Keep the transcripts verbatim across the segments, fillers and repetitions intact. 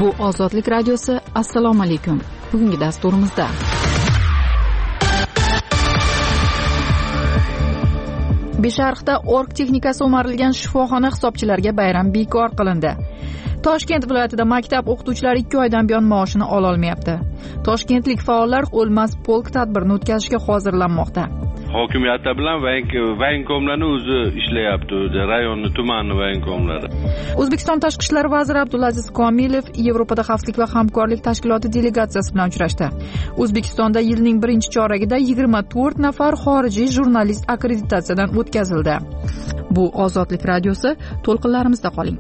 Bu Ozodlik radiosi. Assalomu alaykum. Bugungi dasturimizda Besharqda org texnikasi o'marilgan shifoxona hisobchilariga bayram bekor qilindi. Toshkent viloyatida maktab o'qituvchilari ikki oydan buyon maoshini ola olmayapti. Toshkentlik faollar o'lmas polk tadbirini o'tkazishga hozirlanmoqda. Hokimiyatda bilan voyinkomlarni o'zi ishlayapti, o'zi rayonni, tumanni voyinkomlari. O'zbekiston tashqi ishlar vaziri Abdulaziz Komilov Yevropada xavfsizlik va hamkorlik tashkiloti delegatsiyasi bilan uchrashdi. O'zbekistonda yilning birinchi choragida yigirma to'rt nafar xorijiy jurnalist akkreditatsiyadan o'tkazildi. Bu Ozodlik radiosi, to'lqinlarimizda qoling.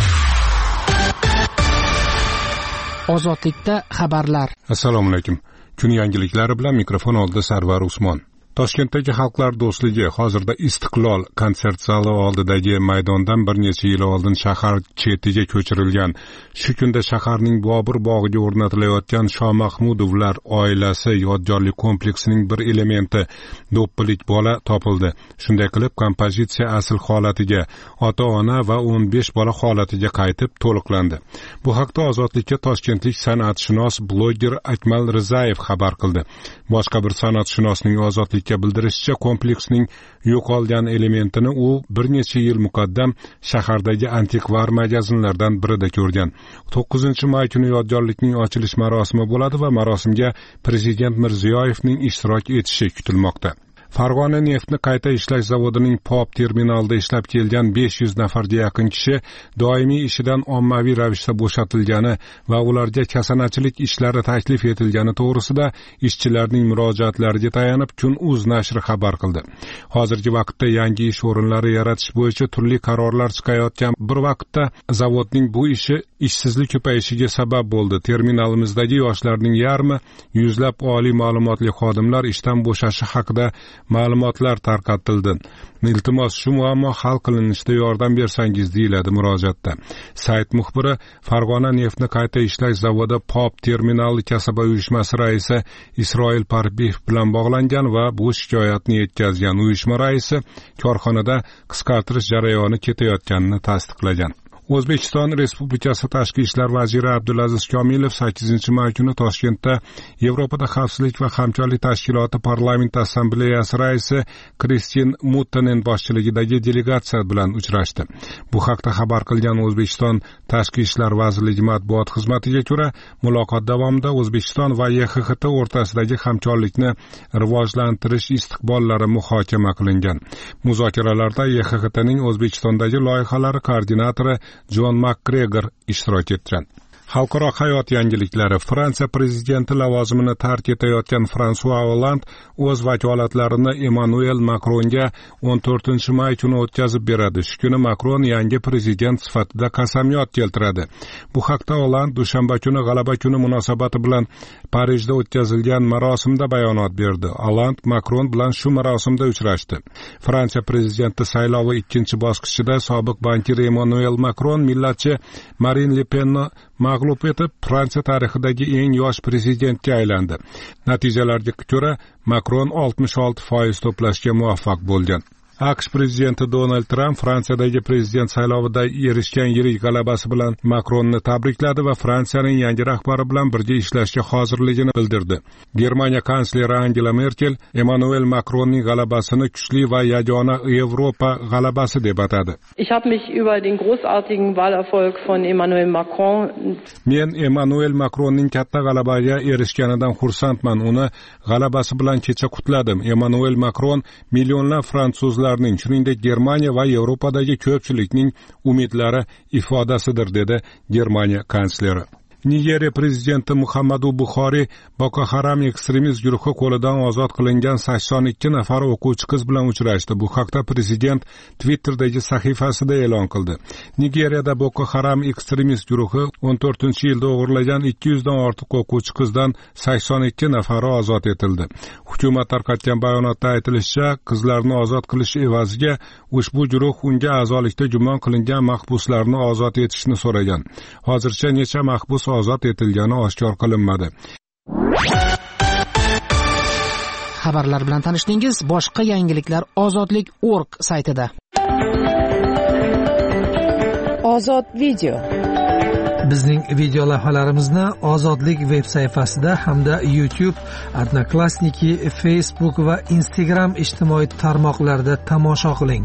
Ozodlikda xabarlar. Assalomu alaykum. Kun yangiliklari bilan mikrofon oldida Sarvar Usmon. Toshkentdagi Xalqlar do'stligi hozirda Istiqlol konsert zali oldidagi maydondan bir necha yil oldin shahar chetiga ko'chirilgan. Shu kunda shaharning Bobur bog'iga o'rnatilayotgan Shoh Mahmudovlar oilasi yodgorlik kompleksining bir elementi do'ppilik bola topildi. Shunday qilib kompozitsiya asl holatiga, ota-ona va o'n besh bola holatiga qaytib to'liqlandi. Bu haqda Ozodlikka toshkentlik san'atshunos bloger Akmal Rizayev xabar qildi. Boshqa bir san'atshunosning Ozodlik bildirishicha, kompleksning yo'qolgan elementini u bir necha yil muqaddam shahardagi antikvar magazinlardan birida ko'rgan. to'qqizinchi may kuni yodgorlikning ochilish marosimi bo'ladi va marosimga Prezident Mirziyoyevning ishtirok etishi kutilmoqda. Farg'ona neftni qayta ishlash zavodining Pop terminalida ishlab kelgan besh yuz nafarga yaqin kishi doimiy ishidan ommaviy ravishda bo'shatilgani va ularga kasanachilik ishlari taklif etilgani to'g'risida ishchilarning murojaatlariga tayanib Kun.uz nashri xabar qildi. Hozirgi vaqtda yangi ish o'rinlari yaratish bo'yicha turli qarorlar chiqayotgan bir vaqtda zavodning bu ishi ishsizlik ko'payishiga sabab bo'ldi. Terminalimizdagi yoshlarning yarmi, yuzlab oliy ma'lumotli xodimlar ishdan bo'shashi haqida ma'lumotlar tarqatildi. Iltimos, shu muammo hal qilinishda yordam bersangiz, deyiladi murojaatda. Sayt muxbiri Farg'ona neftni qayta ishlash zavodi Pop terminali kasaba uyushmasi raisi Isroil Parpiyev bilan bog'langan va bu shikoyatni yetkazgan. Uyushma raisi korxonada qisqartirish jarayoni ketayotganini tasdiqlagan. O'zbekiston Respublikasi Tashqi ishlar vaziri Abdulaziz Komilov sakkizinchi may kuni Toshkentda Yevropada xavfsizlik va hamkorlik tashkiloti parlament assambleyasi raisi Kristin Muttanen boshchiligidagi delegatsiya bilan uchrashdi. Bu haqda xabar qilgan O'zbekiston Tashqi ishlar vazirligi matbuot xizmatiga ko'ra, muloqot davomida O'zbekiston va Y X X T o'rtasidagi hamkorlikni rivojlantirish istiqbollari muhokama qilingan. Muzokaralarda Y X X T'ning O'zbekistondagi loyihalari koordinatori Jon Makgregor ishtirok etgan. Xalqaro hayot yangiliklari. Fransiya prezidenti lavozimini tark etayotgan François Hollande o'z vakolatlarini Emmanuel Macronga o'n to'rtinchi may kuni o'tkazib beradi. Shu kuni Macron yangi prezident sifatida qasamyod keltiradi. Bu haqda Hollande dushanba kuni G'alaba kuni munosabati bilan Parijda o'tkazilgan marosimda bayonot berdi. Hollande Macron bilan shu marosimda uchrashdi. Fransiya prezidenti saylovi ikkinchi bosqichida sobiq bankir Emmanuel Macron millatchi Marine Le Penni mag'lub etib, Fransiya tarixidagi eng yosh prezidentga aylandi. Natijalarga ko'ra, Macron oltmish olti foiz to'plashga muvaffaq bo'lgan. AQSh prezidenti Donald Trump Fransiyadagi prezident saylovida erishgan yirik g'alabasi bilan Macronni tabrikladi va Fransiyaning yangi rahbari bilan birga ishlashga hozirligini bildirdi. Germaniya kansleri Angela Merkel Emmanuel Macronning g'alabasini kuchli va yagona Yevropa g'alabasi deb atadi. Ich habe mich über den großartigen Wahlerfolg von Emmanuel Macron Men Emmanuel Macronning katta g'alabaga erishganidan xursandman. Uni g'alabasi bilan kecha qutladim. Emmanuel Macron millionlab fransuzlar, shuningdek Germaniya va Yevropadagi ko'pchilikning umidlari ifodasidir, dedi Germaniya kansleri. Nigeriya prezidenti Muhammadu Buhori Boko Haram ekstremist guruhi qo'lidan ozod qilingan sakson ikki nafar o'quvchi qiz bilan uchrashdi. Bu haqda prezident Twitter'dagi sahifasida e'lon qildi. Nigeriyada Boko Haram ekstremist guruhi o'n to'rtinchi yilda o'g'irlagan ikki yuzdan ortiq o'quvchi qizdan sakson ikki nafari ozod etildi. Hukumat tarqatgan bayonotda aytilishicha, qizlarni ozod qilish evaziga ushbu guruh unga a'zolikda gumon qilingan mahbuslarni ozod etishni so'ragan. Hozircha necha mahbus ozod etilgani oshkor qilinmadi. Xabarlar bilan tanishdingiz. Boshqa yangiliklar ozodlik nokta org saytida. Ozod video. Bizning video lavhalarimizni Ozodlik veb sayfasida hamda YouTube, Odnoklassniki, Facebook va Instagram ijtimoiy tarmoqlarida tomosha qiling.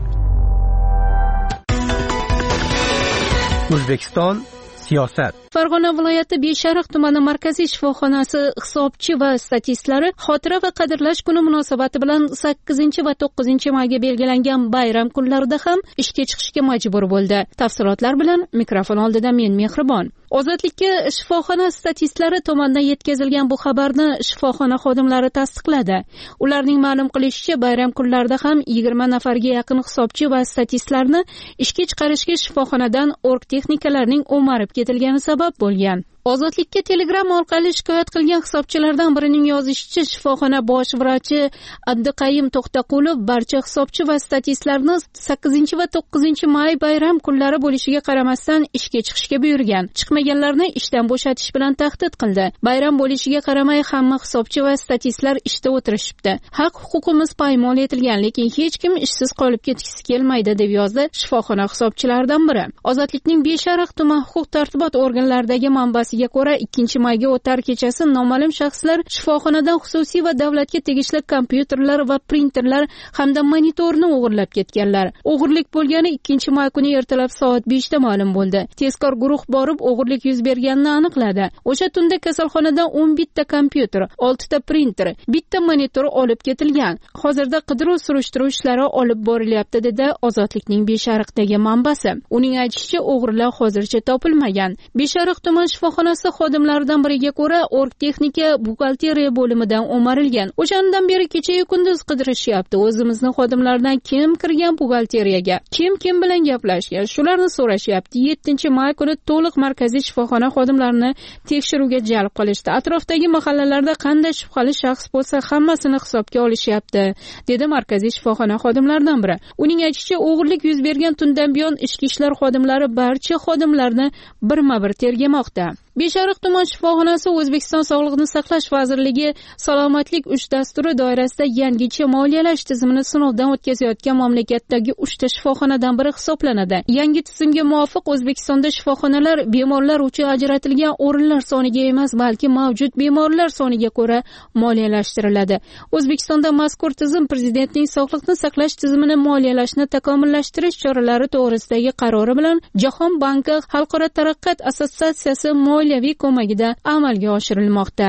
O'zbekiston siyosat. Farg'ona viloyati Beshariq tumani markaziy shifoxonasi hisobchi va statistlari xotira va qadrlash kuni munosabati bilan sakkizinchi va to'qqizinchi mayga belgilangan bayram kunlarida ham ishga chiqishga majbur bo'ldi. Tafsilotlar bilan mikrofon oldida men Mehribon. Ozodlikka shifoxona statistlari tomonidan yetkazilgan bu xabarni shifoxona xodimlari tasdiqladi. Ularning ma'lum qilishicha, bayram kunlarida ham yigirma nafarga yaqin hisobchi va statistlarni ishga chiqarishga shifoxonadan org texnikalarining o'marib ketilgani sabab bo'lgan. Ozodlikka Telegram orqali shikoyat qilgan hisobchilardan birining yozishicha, shifoxona bosh vrachi Abduqayim To'xtaqulov barcha hisobchi va statistlarni sakkizinchi va to'qqizinchi may bayram kunlari bo'lishiga qaramasdan ishga chiqishga buyurgan. Chiqmaganlarni ishdan bo'shatish bilan tahdid qildi. Bayram bo'lishiga qaramay hamma hisobchi va statistlar ishda o'tirishibdi. Haq-huquqimiz poymol etilgan, lekin hech kim ishsiz qolib ketgisi kelmaydi, deb yozdi shifoxona hisobchilaridan biri. Ozodlikning Beshariq tuman huquq-tartibot organlaridagi manbasi ga ko'ra ikkinchi mayga o'tar kechasi noma'lum shaxslar shifoxonadan xususiy va davlatga tegishli kompyuterlar va printerlar hamda monitorni o'g'irlab ketganlar. O'g'irlik bo'lgani ikkinchi may kuni ertalab soat beshda ma'lum bo'ldi. Tezkor guruh borib o'g'irlik yuz berganini aniqladi. O'sha tunda kasalxonadan o'n bitta kompyuter, olti ta printer, bitta monitor olib ketilgan. Hozirda qidiruv surishtiruv ishlari olib borilyapti, dedi Ozodlikning Beshariqdagi manbasi. Uning aytishicha, o'g'rilar hozircha topilmagan. Beshariq tuman shifoxonasi xodimlaridan biriga ko'ra, org texnika buxgalteriya bo'limidan o'marilgan. O'shandan beri kecha-yu kunduz qidirishyapti. O'zimizning xodimlardan kim kirgan buxgalteriyaga, kim kim bilan gaplashgan, shularni so'rashyapti. yettinchi may kuni to'liq markaziy shifoxona xodimlarini tekshiruvga jalb qilishdi. Atrofdagi mahallalarda qanday shubhali shaxs bo'lsa, hammasini hisobga olishyapti, dedi markaziy shifoxona xodimlaridan biri. Uning aytishicha, o'g'irlik yuz bergan tundan buyon ichki ishlar xodimlari barcha xodimlarni birma-bir tergamoqda. Beshariq tuman shifoxonasi O'zbekiston Sog'liqni saqlash vazirligi salomatlik uch dasturi doirasida yangicha moliyalash tizimini sinovdan o'tkazayotgan mamlakatdagi uchta shifoxonadan biri hisoblanadi. Yangi tizimga muvofiq O'zbekistonda shifoxonalar bemorlar uchun ajratilgan o'rinlar soniga emas, balki mavjud bemorlar soniga ko'ra moliyalashtiriladi. O'zbekistonda mazkur tizim Prezidentning sog'liqni saqlash tizimini moliyalashni takomillashtirish choralari to'g'risidagi qarori bilan Jahon banki Xalqaro taraqqiyot assotsiatsiyasi moliyaviy ko'magida amalga oshirilmoqda.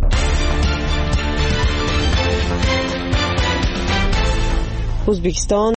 O'zbekiston